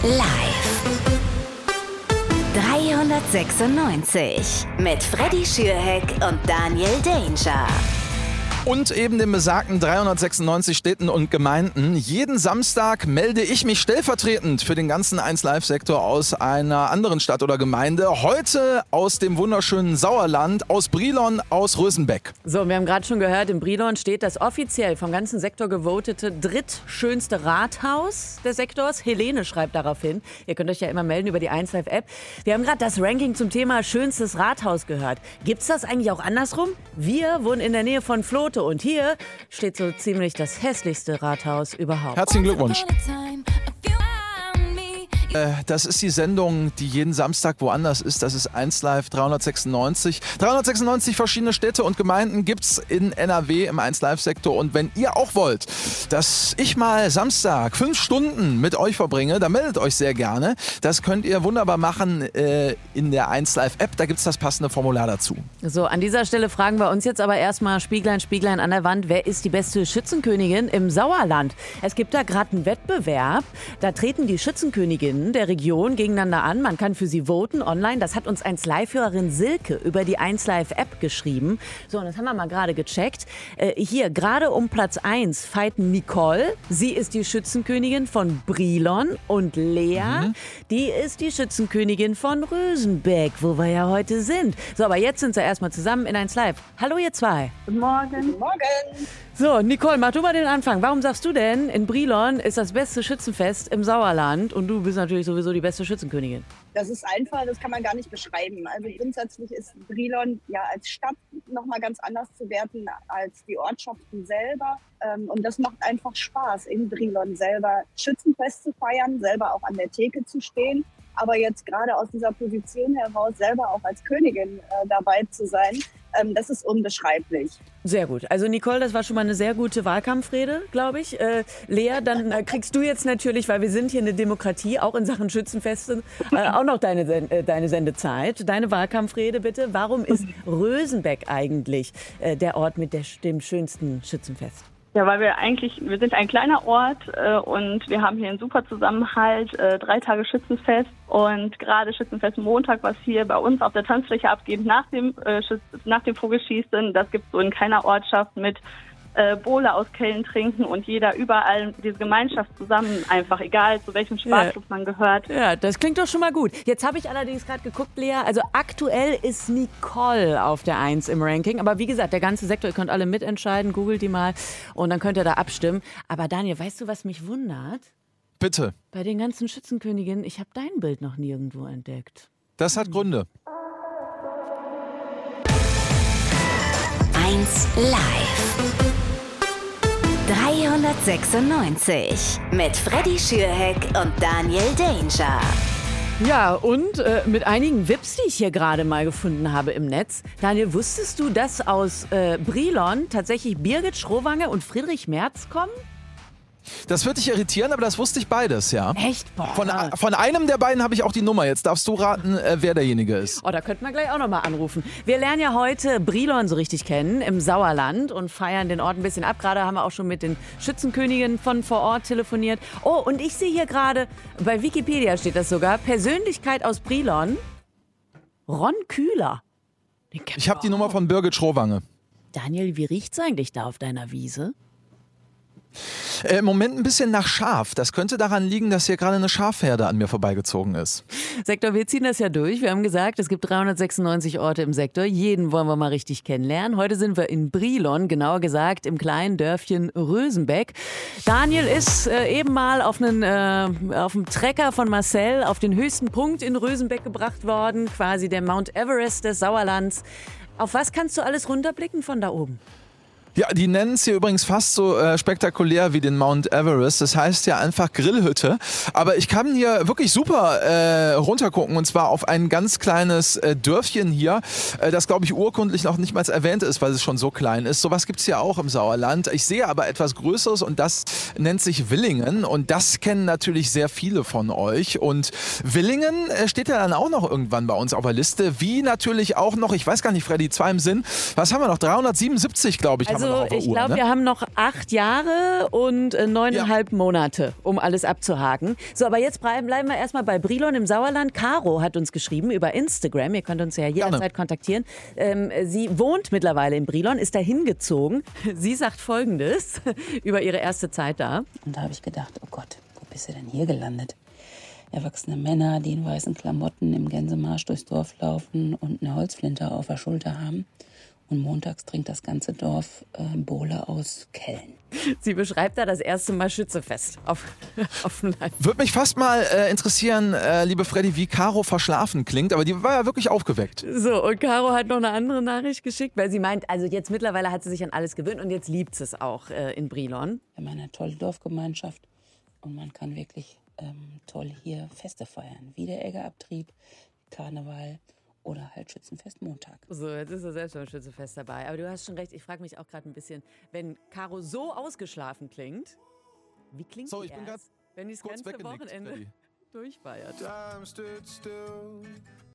Live 396 mit Freddy Schürheck und Daniel Danger. Und eben den besagten 396 Städten und Gemeinden. Jeden Samstag melde ich mich stellvertretend für den ganzen 1Live-Sektor aus einer anderen Stadt oder Gemeinde. Heute aus dem wunderschönen Sauerland, aus Brilon, aus Rösenbeck. So, wir haben gerade schon gehört, in Brilon steht das offiziell vom ganzen Sektor gevotete drittschönste Rathaus des Sektors. Helene schreibt darauf hin. Ihr könnt euch ja immer melden über die 1Live-App. Wir haben gerade das Ranking zum Thema schönstes Rathaus gehört. Gibt's das eigentlich auch andersrum? Wir wohnen in der Nähe von Flote und hier steht so ziemlich das hässlichste Rathaus überhaupt. Herzlichen Glückwunsch. Das ist die Sendung, die jeden Samstag woanders ist. Das ist 1Live 396. 396 verschiedene Städte und Gemeinden gibt's in NRW im 1Live-Sektor. Und wenn ihr auch wollt, dass ich mal Samstag 5 Stunden mit euch verbringe, dann meldet euch sehr gerne. Das könnt ihr wunderbar machen in der 1Live-App. Da gibt's das passende Formular dazu. So, an dieser Stelle fragen wir uns jetzt aber erstmal Spieglein, Spieglein an der Wand, wer ist die beste Schützenkönigin im Sauerland? Es gibt da gerade einen Wettbewerb. Da treten die Schützenköniginnen der Region gegeneinander an. Man kann für sie voten online. Das hat uns 1Live-Hörerin Silke über die 1Live-App geschrieben. So, und das haben wir mal gerade gecheckt. Hier, gerade um Platz 1 fighten Nicole. Sie ist die Schützenkönigin von Brilon. Und Lea, die ist die Schützenkönigin von Rösenbeck, wo wir ja heute sind. So, aber jetzt sind sie erstmal zusammen in 1Live. Hallo ihr zwei. Guten Morgen. Guten Morgen. So, Nicole, mach du mal den Anfang. Warum sagst du denn, in Brilon ist das beste Schützenfest im Sauerland und du bist natürlich sowieso die beste Schützenkönigin? Das ist einfach, das kann man gar nicht beschreiben. Also grundsätzlich ist Brilon ja als Stadt nochmal ganz anders zu werten als die Ortschaften selber. Und das macht einfach Spaß, in Brilon selber Schützenfest zu feiern, selber auch an der Theke zu stehen. Aber jetzt gerade aus dieser Position heraus selber auch als Königin dabei zu sein, das ist unbeschreiblich. Sehr gut. Also Nicole, das war schon mal eine sehr gute Wahlkampfrede, glaube ich. Lea, dann kriegst du jetzt natürlich, weil wir sind hier eine Demokratie, auch in Sachen Schützenfeste, auch noch deine Sendezeit. Deine Wahlkampfrede bitte. Warum ist Rösenbeck eigentlich der Ort mit dem schönsten Schützenfest? Ja, weil wir sind ein kleiner Ort und wir haben hier einen super Zusammenhalt, 3 Tage Schützenfest und gerade Schützenfest Montag, was hier bei uns auf der Tanzfläche abgeht nach dem Vogelschießen, das gibt es so in keiner Ortschaft mit Bowle aus Kellen trinken und jeder überall diese Gemeinschaft zusammen, einfach egal zu welchem Spaßclub man gehört. Ja, das klingt doch schon mal gut. Jetzt habe ich allerdings gerade geguckt, Lea, also aktuell ist Nicole auf der 1 im Ranking, aber wie gesagt, der ganze Sektor, ihr könnt alle mitentscheiden, googelt die mal und dann könnt ihr da abstimmen. Aber Daniel, weißt du, was mich wundert? Bitte. Bei den ganzen Schützenköniginnen, ich habe dein Bild noch nirgendwo entdeckt. Das hat Gründe. 1Live 396 mit Freddy Schürheck und Daniel Danger. Ja, und mit einigen Vips, die ich hier gerade mal gefunden habe im Netz. Daniel, wusstest du, dass aus Brilon tatsächlich Birgit Schrowange und Friedrich Merz kommen? Das wird dich irritieren, aber das wusste ich beides, ja. Echt? Boah. Von einem der beiden habe ich auch die Nummer. Jetzt darfst du raten, wer derjenige ist. Oh, da könnten wir gleich auch nochmal anrufen. Wir lernen ja heute Brilon so richtig kennen, im Sauerland und feiern den Ort ein bisschen ab. Gerade haben wir auch schon mit den Schützenköniginnen von vor Ort telefoniert. Oh, und ich sehe hier gerade, bei Wikipedia steht das sogar, Persönlichkeit aus Brilon, Ron Kühler. Ich habe die Nummer von Birgit Schrowange. Daniel, wie riecht's eigentlich da auf deiner Wiese? Im Moment ein bisschen nach Schaf. Das könnte daran liegen, dass hier gerade eine Schafherde an mir vorbeigezogen ist. Sektor, wir ziehen das ja durch. Wir haben gesagt, es gibt 396 Orte im Sektor. Jeden wollen wir mal richtig kennenlernen. Heute sind wir in Brilon, genauer gesagt im kleinen Dörfchen Rösenbeck. Daniel ist eben mal auf dem Trecker von Marcel auf den höchsten Punkt in Rösenbeck gebracht worden. Quasi der Mount Everest des Sauerlands. Auf was kannst du alles runterblicken von da oben? Ja, die nennen es hier übrigens fast so spektakulär wie den Mount Everest. Das heißt ja einfach Grillhütte. Aber ich kann hier wirklich super runtergucken und zwar auf ein ganz kleines Dörfchen hier, das glaube ich urkundlich noch nicht mal erwähnt ist, weil es schon so klein ist. Sowas gibt es ja auch im Sauerland. Ich sehe aber etwas Größeres und das nennt sich Willingen und das kennen natürlich sehr viele von euch. Und Willingen steht ja dann auch noch irgendwann bei uns auf der Liste, wie natürlich auch noch, ich weiß gar nicht, Freddy, 2 im Sinn. Was haben wir noch? 377, glaube ich, haben haben wir noch auf der ich Uhr, glaube, ne? wir haben noch 8 Jahre und 9,5 Monate, um alles abzuhaken. So, aber jetzt bleiben wir erstmal bei Brilon im Sauerland. Caro hat uns geschrieben über Instagram. Ihr könnt uns ja jederzeit kontaktieren. Sie wohnt mittlerweile in Brilon, ist da hingezogen. Sie sagt Folgendes über ihre erste Zeit da. Und da habe ich gedacht, oh Gott, wo bist du denn hier gelandet? Erwachsene Männer, die in weißen Klamotten im Gänsemarsch durchs Dorf laufen und eine Holzflinte auf der Schulter haben. Und montags trinkt das ganze Dorf Bowle aus Kellen. Sie beschreibt da das erste Mal Schützefest auf dem Live. Würde mich fast mal interessieren, liebe Freddy, wie Caro verschlafen klingt, aber die war ja wirklich aufgeweckt. So, und Caro hat noch eine andere Nachricht geschickt, weil sie meint, also jetzt mittlerweile hat sie sich an alles gewöhnt und jetzt liebt sie es auch in Brilon. Wir haben eine tolle Dorfgemeinschaft und man kann wirklich toll hier Feste feiern. Wie der Eggerabtrieb, Karneval oder halt Schützenfest Montag. So, jetzt ist er selbst beim Schützenfest dabei. Aber du hast schon recht, ich frage mich auch gerade ein bisschen, wenn Caro so ausgeschlafen klingt, wie klingt So, die ich bin erst, wenn die das kurz ganze weggenickt, Wochenende Freddy. durchfeiert? Time stood still.